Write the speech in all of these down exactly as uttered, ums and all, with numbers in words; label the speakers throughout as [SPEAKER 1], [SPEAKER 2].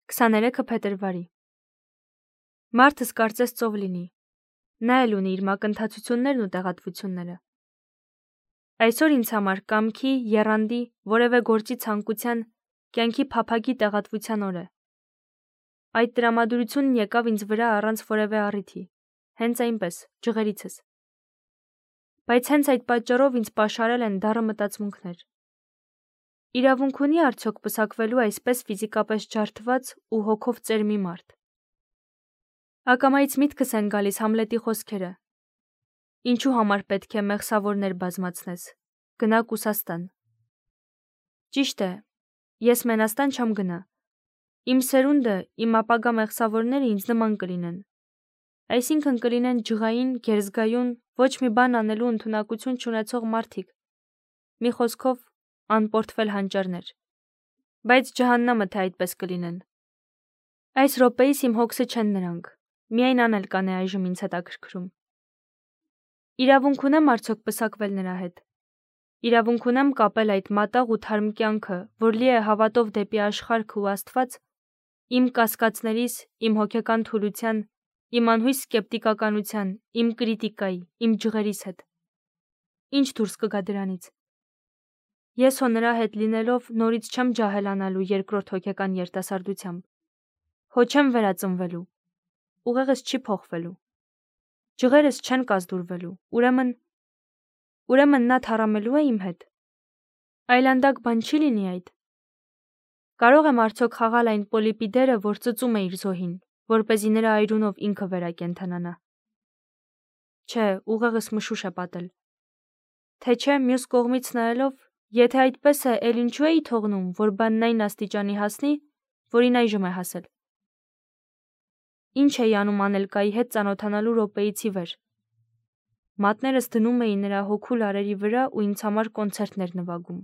[SPEAKER 1] քսաներեքը փետրվարի։ Մարդս կարծես ծով լինի, նա էլ ունի իր մակընթացություններն ու տեղատվությունները։ Այսօր ինձ համար կամքի, եռանդի, որևէ գործի ցանկության, կյանքի փափագի տեղատվության օր է։ Այդ տրամադրությունն եկավ ինձ վրա առանց որևէ առիթի, հենց այնպես, ջղերիցս։ Բայց հենց այդ պատճառով ինձ պաշարել են դառը մտածմունքներ։ Իրավունք ունի արդյոք պսակվելու այսպես ֆիզիկապես ջարդված ու հոգով ծեր մի մարդ։ Ակամայից միտքս են գալիս Համլետի խոսքերը. ինչու համար պետք է մեղսավորներ բազմացնես, գնա Կուսաստան։ Ճիշտ է, ես Մենաստան չեմ գնա։ Իմ սերունդը, իմ ապագա մեղսավորները ինձ նման կլինեն։ Այսինքն կլինեն ջղային, գերզգայուն, ոչ մի բան անելու ընդունակություն չունեցող մարդիկ։ Մի խոսքով, անպորտֆել հանճարներ։ Բայց ջհաննամը թե այդպես կլինեն։ Այս րոպեիս իմ հոգսը չեն նրանք, միայն անել կան է այժմ ինձ հետաքրքրում։ Իրավունք ունեմ արդյոք պսակվել նրա հետ։ Իրավունք ունեմ կապել այդ մատաղ ու թարմ կյանքը, որ լի է հավատով դեպի աշխարհքը ու Աստված, իմ կասկածներիս, իմ հոգեկան թուլության, իմ անհույս սկեպտիկականության, իմ կրիտիկայի, իմ ջղերիս հետ։ Ինչ դուրս կգա դրանից։ Ես հո նրա հետ լինելով նորից չեմ ջահելանալու երկրորդ հոգեկան երիտասարդությամբ։ Հո չեմ վերածնվելու։ Ուղեղս չի փոխվելու։ Ջղերս չեն կազդուրվելու, ուրեմն, ուրեմն նա թառամելու է իմ հետ։ Այլանդակ բան չի լինի այդ։ Կարող եմ արդյոք խաղալ այն պոլիպի դերը, որ ծծում է իր զոհին, որպեսզի նրա այրունով ինքը վերակենդանանա։ Չէ, ուղեղս մշուշ է պատել։ Թե չէ, մյուս կողմից նայելով, եթե այդպես է, էլ ինչու էի թողնում, որ բանն այն աստիճանի հասնի, որին այժմ է հասել։ Ինչ էի անում Անելկայի հետ ծանոթանալու րոպեից ի վեր։ Մատներս դնում էի նրա հոգու լարերի վրա ու ինձ համար կոնցերտներ նվագում։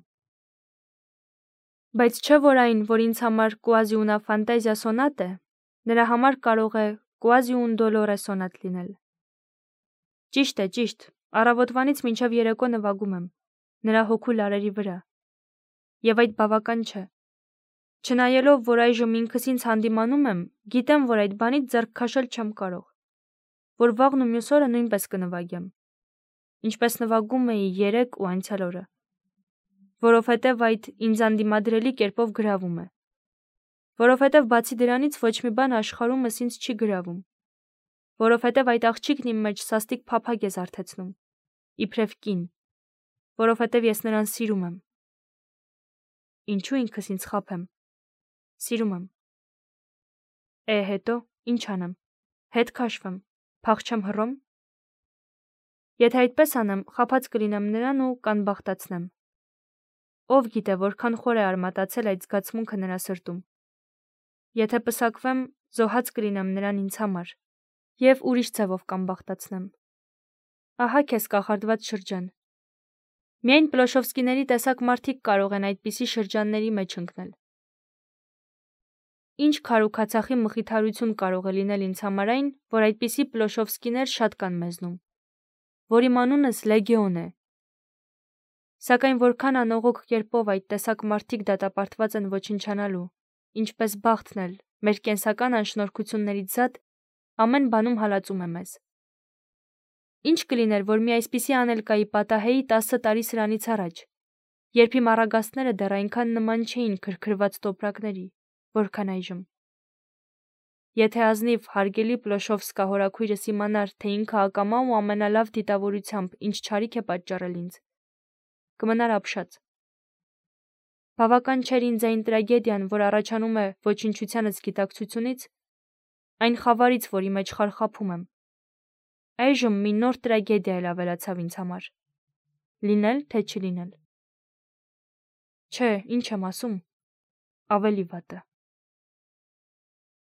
[SPEAKER 1] Բայց չէ որ այն, որ ինձ համար quasi una fantasia sonat է, նրա համար կարող է quasi un dolore sonat լինել։ Ճիշտ է, ճիշտ, առավոտվանից մինչև երեկո նվագում եմ, նրա հոգու լարերի վրա։ Եվ այդ բավական չէ։ Չնայելով, որ այժմ ինքս ինձ հանդիմանում եմ, գիտեմ, որ այդ բանից ձեռք քաշել չեմ կարող, որ վաղն ու մյուս օրը նույնպես կնվագեմ, ինչպես նվագում էի երեկ ու անցյալ օրը, որովհետև այդ ինձ անդիմադրելի կերպով գրավում է, որովհետև բացի դրանից ոչ մի բան աշխարհումս ինձ չի գրավում, որովհետև այդ աղջիկն իմ մեջ սաստիկ փափագ է զարթեցնում, իբրև կին, որովհետև ես նրան սիրում եմ։ Ինչու ինքս ինձ խաբեմ։ Սիրում եմ։ Է, հետո, ինչ անեմ, հետ քաշվեմ, փախչեմ հռոմ։ Եթե այդպես անեմ, խաբած կլինեմ նրան ու կանբախտացնեմ։ Ով գիտե, որքան խոր է արմատացել այդ զգացմունքը նրա սրտում։ Եթե պսակվեմ, զոհած կլինեմ նրան ինձ համար և ուրիշ ձևով կանբախտացնեմ։ Ահա քեզ կախարդված շրջան։ Միայն Պլոշովսկիների տեսակ մարդիկ կարող են այդպիսի շրջանների մեջ ընկնել։ Ինչ քարուքացախի մխիթարություն կարող է լինել ինձ համար այն, որ այդպիսի Պլոշովսկիներ շատ կան մեզնում, որ իմ անունս լեգիոն է։ Սակայն որքան անողոք կերպով այդ տեսակ մարդիկ դատապարտված են ոչնչանալու, ինչպես բախտն էլ, մեր կենսական անշնորհքություններից զատ, ամեն բանում հալածում է մեզ։ Ինչ կլիներ, որ մի այսպիսի Անելկայի պատահեի տասը տարի սրանից առաջ, երբ իմ առագաստները դեռ այնքան նման չէին քրքրված տոպրակների, որքան այժմ։ Եթե ազնիվ հարգելի Պլոշովսկա հորաքույրս իմանար, թե ինքը ակամա ու ամենալավ դիտավորությամբ ինչ չարիք է պատճառել ինձ, կմնար ապշած։ Բավական չէր ինձ այն տրագեդիան, որ առաջանում է ոչնչությանս գիտակցությունից, այն խավարից, որի մեջ խարխափում եմ։ Այժմ մի նոր տրագեդիա էլ ավելացավ ինձ համար։ Լինել, թե չլինել։ Չէ, ինչ եմ ասում, ավելի վատը։